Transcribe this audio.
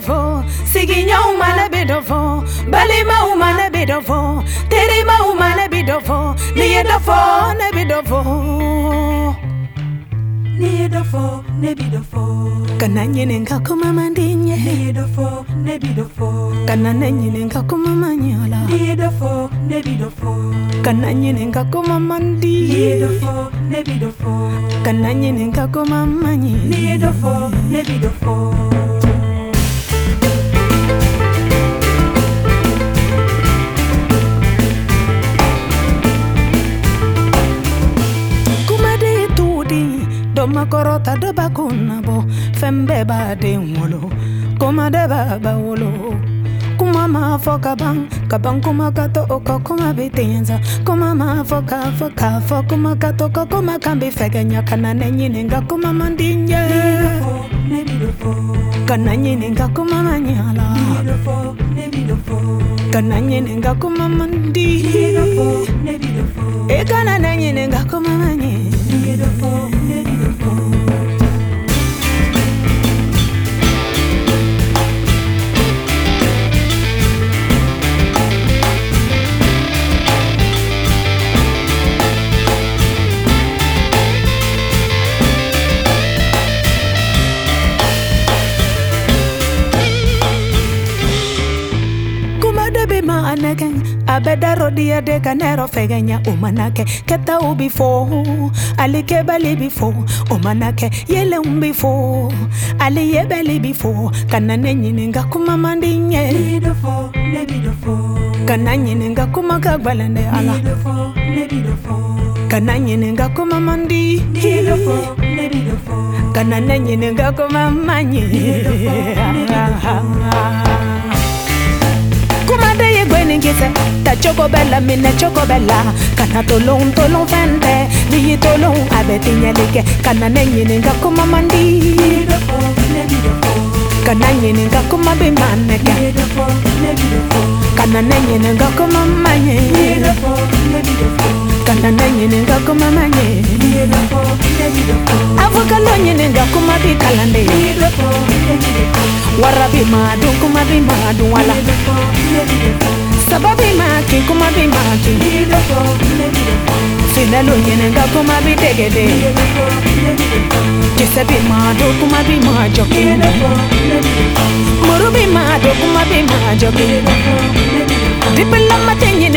bidofo, siginya umana bidofo, balima umana bidofo, terima umana bidofo, niedofo ne bidofo. Niedofo ne bidofo. Kananye ngakoma mandinye. Niedofo ne bidofo. Kananye ngakoma manyola. Niedofo ne bidofo. Kananye ngakoma mandi. Niedofo ne bidofo. Kananye ngakoma manyi. Niedofo ne bidofo. Doma korota doba kunabo fembe ba de wolo koma de baba wolo kuma ma foka bang kuma kato oko kuma bitenza kuma ma foka kuma kato kuma kambi feganya kana nyinga kuma mandinja kana nyinga kuma manyala kana nyinga kuma mandi e kana nyinga kuma manyi abeda rodia de canero feganya umanake keta ubifo alike bali bifo umanake yele umbifo ali yebeli bifo kanane nyinga kuma mandinye bidofo ne bidofo kananye ninga kuma kagbalende ala bidofo ne bidofo kananye ninga kuma mandi bidofo ne bidofo kanane nyinga kuma manyi Gise ta choco bella mine choco bella kana tolong fende ni tolong abetinya like kana nenyininga kuma mandi kana nyininga kuma bimaneke kana nenyininga kuma manye kana nenyininga kuma manye avoka lonyininga kuma bikalande warabi madu kuma bimadu wala sababi maki kuma bi maki sinalo nyenga kuma bi degede kisabi mado kuma bi majoki murubi mado kuma bi majoki dipela matenye